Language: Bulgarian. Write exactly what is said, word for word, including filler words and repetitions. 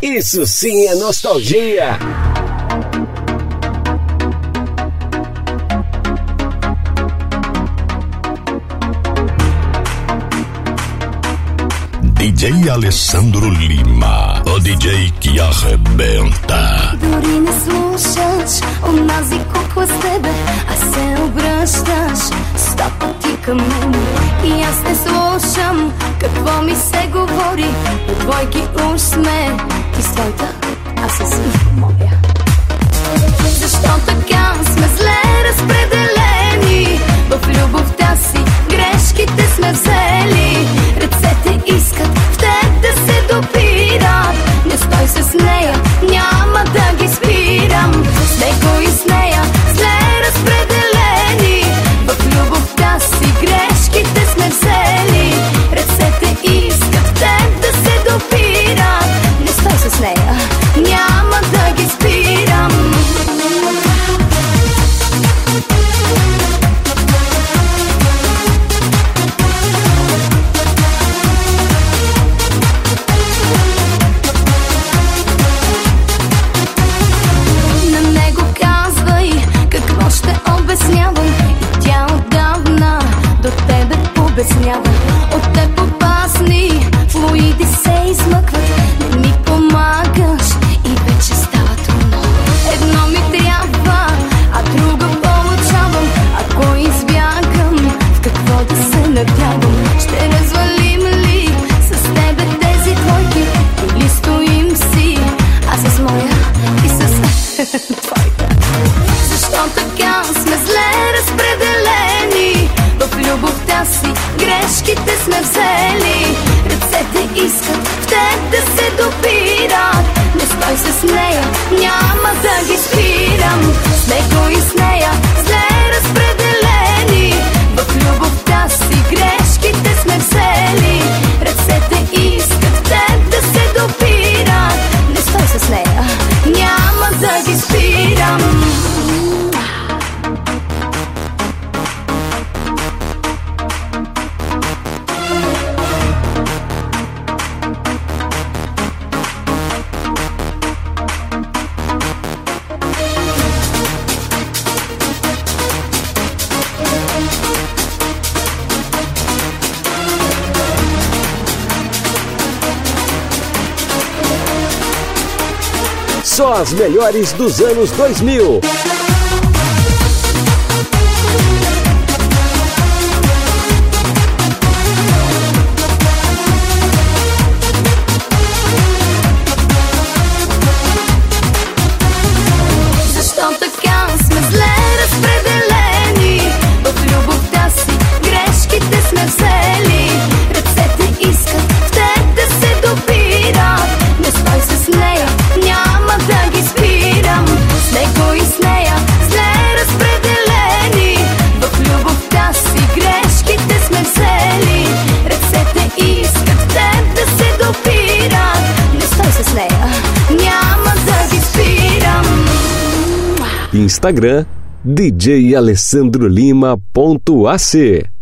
Isso sim é nostalgia. D J Alessandro Lima, o D J que arrebenta. Дори не слушаш онази кукла с тебе, а се обръщаш сто пъти към мен. И аз не слушам какво ми се говори, от двойки уж сме ти с твоята, аз си моя. Защо така сме зле разпределени? В любовта си грешките сме взели. Ръцете искат в теб да се допират. Не стой с нея, няма да ги спирам. С него и с нея зле разпределени. В любовта си грешките сме взели. Ръцете искат в теб да се допират. Не стой с нея, няма да ги спирам. Обяснява, от теб опасни флуиди се измъкват. Не ми помагаш и вече става трудно. Едно ми трябва, а друго получавам. Ако избягам, в какво да се надявам? Ще развалим ли с тебе тези двойки? Или стоим си, аз с моя и с твоята? Защо така сме зле разпределени? В любовта си грешките сме взели. Ръцете искат в теб да се допират. Не стой с нея, няма да ги спирам. С него и с нея зле разпределени. В любовта си грешките сме взели. Ръцете искат в теб да се допират. Не стой с нея, няма да ги спирам. Só as melhores dos anos dois mil. Защо така сме зле разпределени? В любовта си грешките сме взели. Ръцете искат в теб да се допират. Не стой с нея, няма да ги спирам. С него и с нея зле разпределени. В любовта си грешките сме взели. Ръцете искат в теб да се допират. Не стой с нея, няма да ги спирам. Instagram D J Alessandro Lima ponto A C